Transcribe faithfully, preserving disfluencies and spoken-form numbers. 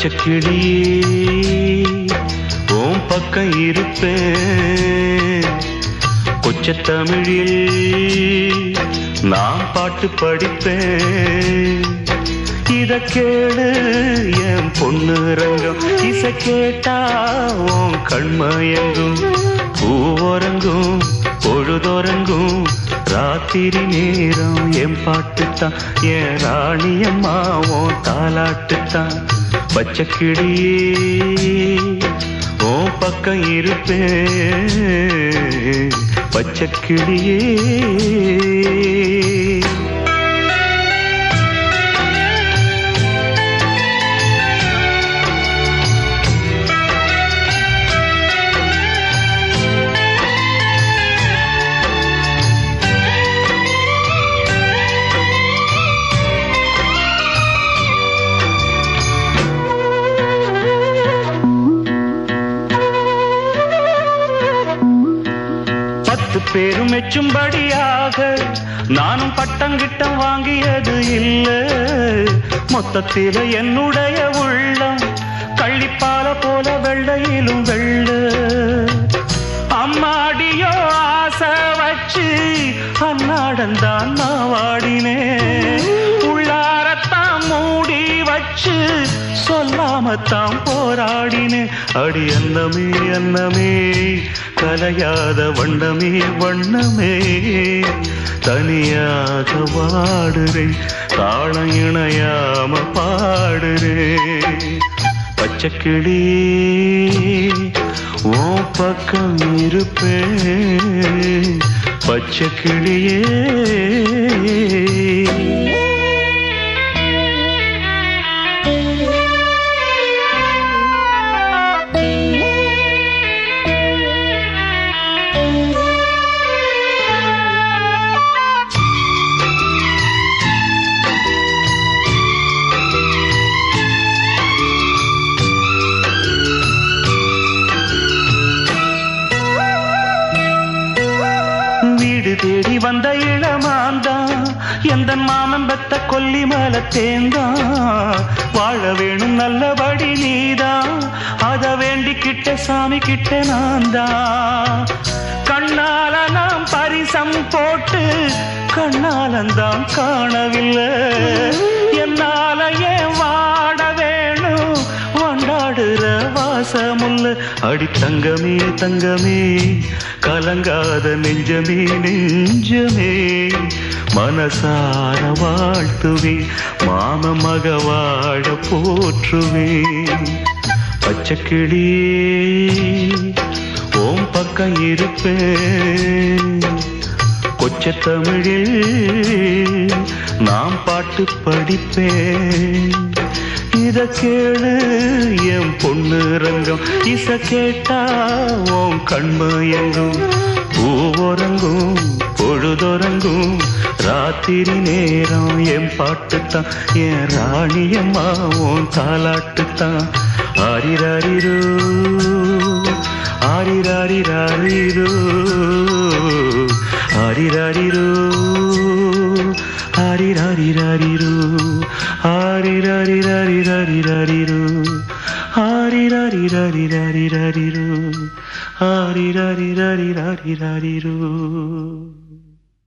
பச்சைக்கிளியே உன் பக்கம் இருப்பேன். கொச்ச தமிழில் நான் பாட்டு படிப்பேன். இத கேளு என் பொண்ணு ரங்கம், இசை கேட்டா உன் கண்மயங்கும். பூவரங்கும் பொழுதொரங்கும் ராத்திரி நேரம் என் பாட்டுத்தான், என் ராணியம்மா உன் தாலாட்டுத்தான். பச்சைக்கிளியே உன் பக்கம் இருப்பேன். பச்சைக்கிளியே பேரும் மெச்சும்படியாக நானும் பட்டங்கிட்டம் வாங்கியது இல்ல. மொத்தத்தில என்னுடைய உள்ளம் கள்ளிப்பால போல வெள்ளையிலும் வெள்ள. அம்மாடியோ ஆசை வச்சு அன்னாடந்தான் நான் வாடினேன். உள்ளாரத்தான் மூடி வச்சு சொல்லாமத்தான் போராடினேன். அடி அன்னமே அன்னமே கலையாத வண்ணமே வண்ணமே, தனியாக வாடுறேன் தாளம் இணையாம பாடுறேன். பச்சைக்கிளியே உன் பக்கம் இருப்பேன். பச்சைக்கிளியே தேடி வந்த இளமாந்தான் எந்த மாமன் பத்த கொல்லி மல தேந்தான். வாழ வேணும் நல்லபடி நீதான், அத வேண்டிக்கிட்ட சாமி கிட்ட நான் தான். கண்ணால நாம் பரிசம் போட்டு கண்ணாலந்தான் காணவில்லை. என்னால ஏன் வாட வேணும் வண்டாடுற வாசமுள்ள. அடி தங்கமே தங்கமே கலங்காத நெஞ்சமே நெஞ்சமே, மனசார வாழ்த்துவே மாம மக வாழ போற்றுவே. பச்சைக்கிளியே உன் பக்கம் இருப்பேன். கொச்ச தமிழில் நாம் பாட்டு படிப்பேன். இத கேளு என் பொண்ணு ரங்கம், இசை கேட்டா உன் கண்மயங்கும். பூவரங்கும் பொழுதொரங்கும் ராத்திரி நேரம் என் பாட்டுத்தான், என் ராணியம்மா உன் தாலாட்டுத்தான். ஆரிராரிரோ ஆரிராரிராரிரோ ஆரிராரிரோ ஆரிராரிராரிரோ ஆரிராரிராரிராரிரோ ஆரிராரிராரிராரிரோ ஆரிராரிராரிராரிரோ.